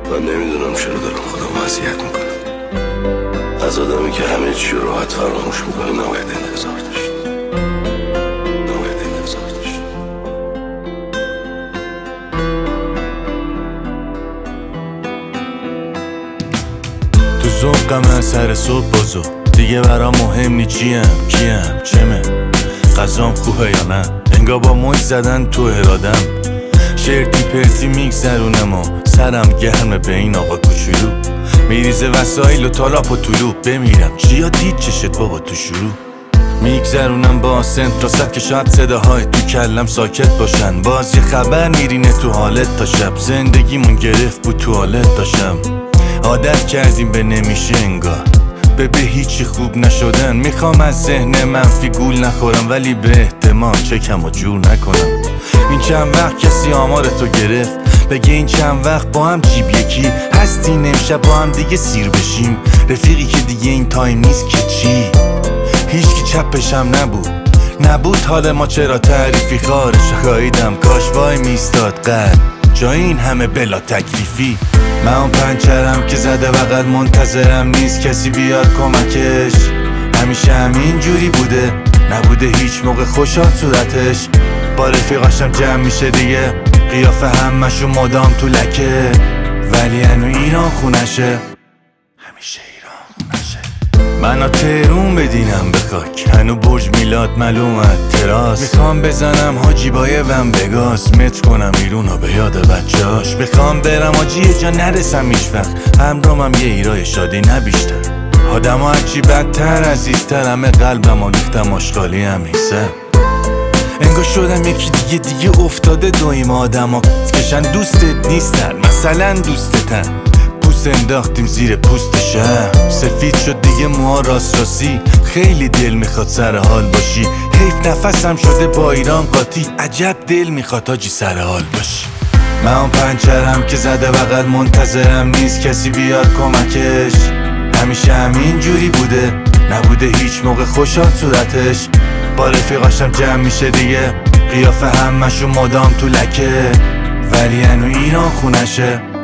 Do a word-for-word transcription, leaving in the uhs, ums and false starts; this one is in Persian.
من نمیدونم چرا دارم خودم اذیت میکنم. از آدمی که همه چی رو راحت فراموش میکنه نباید انتظار داشت. نباید انتظار داشت. تو ذوقم سر صبح بازو دیگه برام مهم نی چیم کیم چمه غذام خوبه یا نه. انگار با موج زدن تو ارادم شرطی پرتی میگذرونم و سرم گرمه به این آقا کوچولو. میریزه وسایل و تالاپ و طلوب بمیرم چیا دید چشت بابا تو شروع. میگذرونم با سنت راست که شاید صداهای تو کلم ساکت باشن. باز یه خبر میرینه تو حالت تا شب. زندگیمون گرفت بود توالت داشتم. عادت کردیم به نمیشه انگار به به هیچی خوب نشدن. میخوام از ذهن منفی گول نخورم ولی به احتمال چکم و جور نکنم. این چند وقت کسی آمار تو گرفت بگه این چند وقت با هم جیب یکی هستین امشب با هم دیگه سیر بشیم. رفیقی که دیگه این تایم نیست که چی هیچکی چپشم نبود نبود حال ما چرا تعریفی خارش خواهیدم کاش وای میستاد قد جای این همه بلا تکلیفی. من اون پنچرم که زده بغل منتظرم نیست کسی بیاد کمکش. همیشه همین جوری بوده نبوده هیچ موقع خوشحال صورتش. با رفیقاشم جمع میشه دیگه قیافه همشون مدام تو لکه ولی هنو ایران خونشه همیشه ایران خونشه. منو تهرون بدینم به خاک هنو برج میلاد معلومت تراس. میخوام بزنم حاجی بای وم بگاس متر کنم ایرونو به یاد بچهاش. بخوام برم حاجی یه جا نرسم هیچ وقت همرامم یه ایرای شادی نبیشتر. آدم ها هرچی بدتر عزیزتر همه قلبم و ریختم آشغالی همیسه. انگار شدم یکی دیگه دیگه افتاده دویم آدم ها کشن دوستت نیستن مثلا دوستتن. پوست انداختیم زیر پوست شهر سفید شد دیگه موها راست راستی. خیلی دل میخواد سر حال باشی حیف نفسم شده با ایران قاطی. عجب دل میخواد حاجی سر حال باشی. من اون پنچرم که زده بغل منتظرم نیست کسی بیاد کمکش. همیشه همین جوری بوده نبوده هیچ موقع خوشحال صورتش. با رفیقاشم جمع میشه دیگه قیافه همشون مدام تو لکه ولی هنو ایران خونشه.